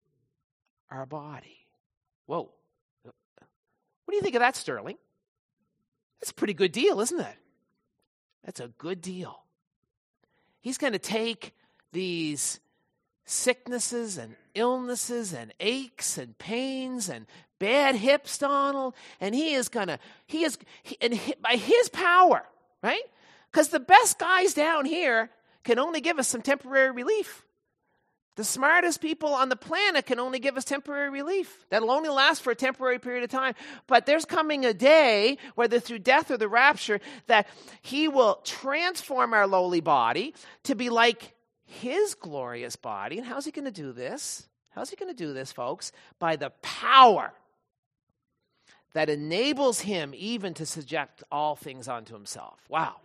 our body. Whoa. What do you think of that, Sterling? That's a pretty good deal, isn't it? That's a good deal. He's going to take these sicknesses and illnesses and aches and pains and bad hips, Donald, and he is gonna, he is, he, and he, by his power, right? Because the best guys down here can only give us some temporary relief. The smartest people on the planet can only give us temporary relief. That'll only last for a temporary period of time. But there's coming a day, whether through death or the rapture, that he will transform our lowly body to be like his glorious body. And how's he going to do this? How's he going to do this, folks? By the power that enables him even to subject all things unto himself. Wow.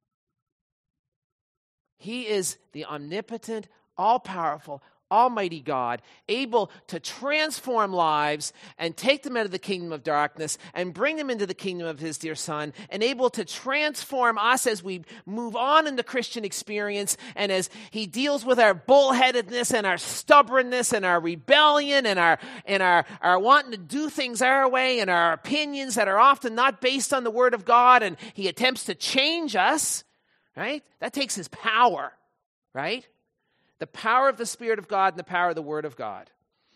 He is the omnipotent, all-powerful, almighty God, able to transform lives and take them out of the kingdom of darkness and bring them into the kingdom of his dear Son, and able to transform us as we move on in the Christian experience, and as he deals with our bullheadedness and our stubbornness and our rebellion and our and our, our wanting to do things our way and our opinions that are often not based on the Word of God, and he attempts to change us, right? That takes his power, right? The power of the Spirit of God and the power of the Word of God.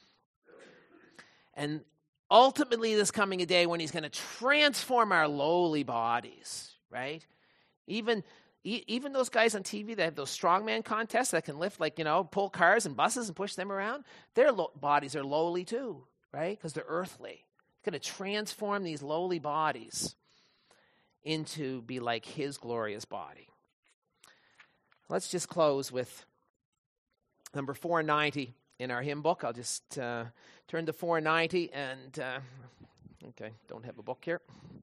And ultimately there's coming a day when he's going to transform our lowly bodies, right? Even, e- even those guys on T V that have those strongman contests that can lift, like, you know, pull cars and buses and push them around, their lo- bodies are lowly too, right? Because they're earthly. He's going to transform these lowly bodies into be like his glorious body. Let's just close with number four ninety in our hymn book. I'll just uh, turn to four ninety and, uh, okay, don't have a book here.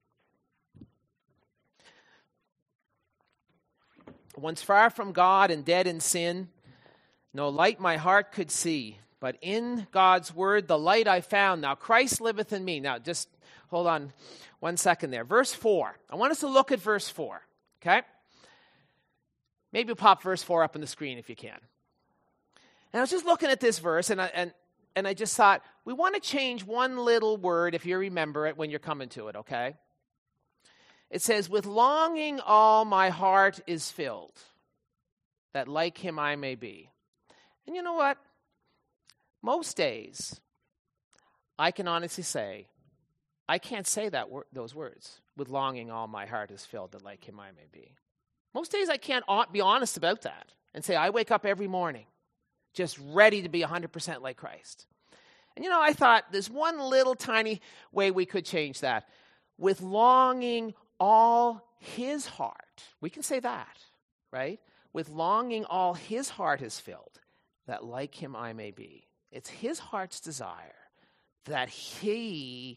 Once far from God and dead in sin, no light my heart could see, but in God's word the light I found. Now Christ liveth in me. Now just hold on one second there. Verse four. I want us to look at verse four, okay? Maybe you'll pop verse four up on the screen if you can. And I was just looking at this verse, and I, and, and I just thought, we want to change one little word, if you remember it, when you're coming to it, okay? It says, with longing all my heart is filled, that like him I may be. And you know what? Most days, I can honestly say, I can't say that wor- those words. With longing all my heart is filled, that like him I may be. Most days I can't be honest about that and say, I wake up every morning just ready to be one hundred percent like Christ. And you know, I thought there's one little tiny way we could change that. With longing all his heart. We can say that, right? With longing all his heart is filled, that like him I may be. It's his heart's desire that he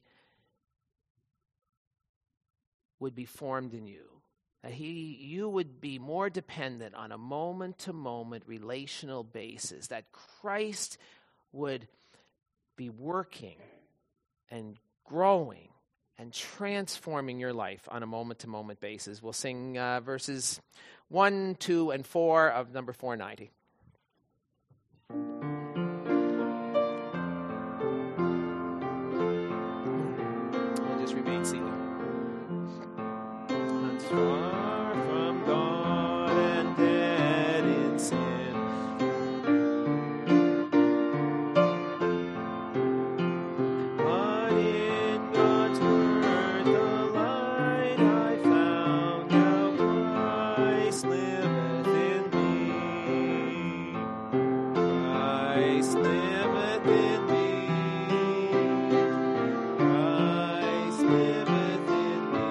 would be formed in you. That he, you would be more dependent on a moment-to-moment relational basis. That Christ would be working and growing and transforming your life on a moment-to-moment basis. We'll sing uh, verses one, two, and four of number four ninety. We'll just remain seated. Far from God and dead in sin, but in God's word the light I found, now Christ liveth in me. Christ liveth in me. Christ liveth in me.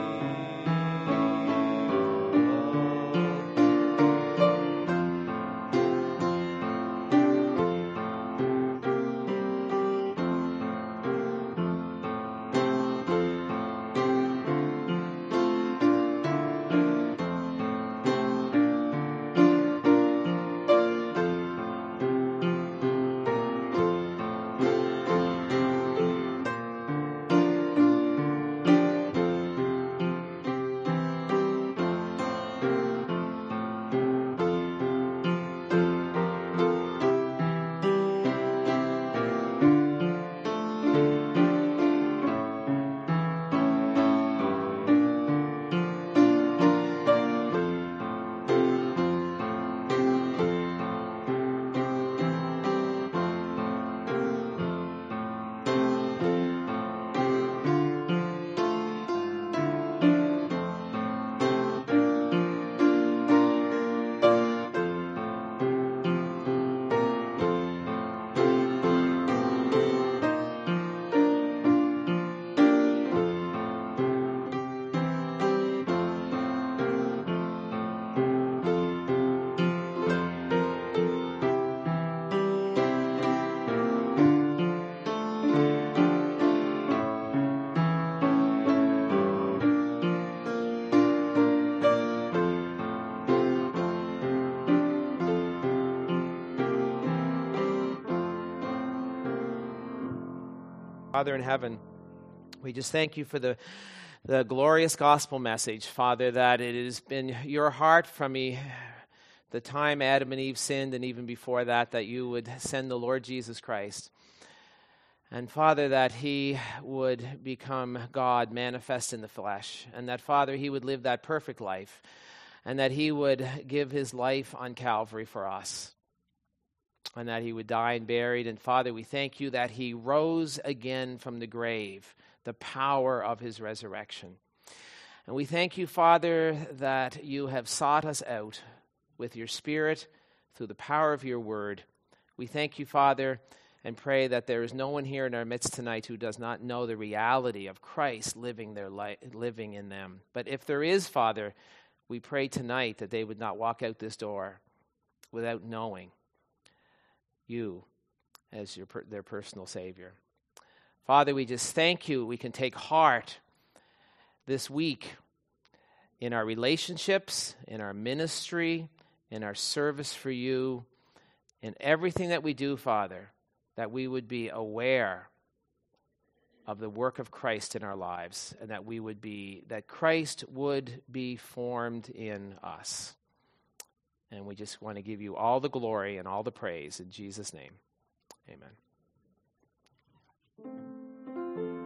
Father in heaven, we just thank you for the, the glorious gospel message, Father, that it has been your heart from me, the time Adam and Eve sinned, and even before that, that you would send the Lord Jesus Christ. And Father, that he would become God manifest in the flesh, and that, Father, he would live that perfect life, and that he would give his life on Calvary for us, and that he would die and buried. And Father, we thank you that he rose again from the grave, the power of his resurrection. And we thank you, Father, that you have sought us out with your Spirit through the power of your word. We thank you, Father, and pray that there is no one here in our midst tonight who does not know the reality of Christ living their life, living in them. But if there is, Father, we pray tonight that they would not walk out this door without knowing you as your, their personal Savior. Father, we just thank you. We can take heart this week in our relationships, in our ministry, in our service for you, in everything that we do, Father, that we would be aware of the work of Christ in our lives, and that we would be, that Christ would be formed in us. And we just want to give you all the glory and all the praise in Jesus' name. Amen.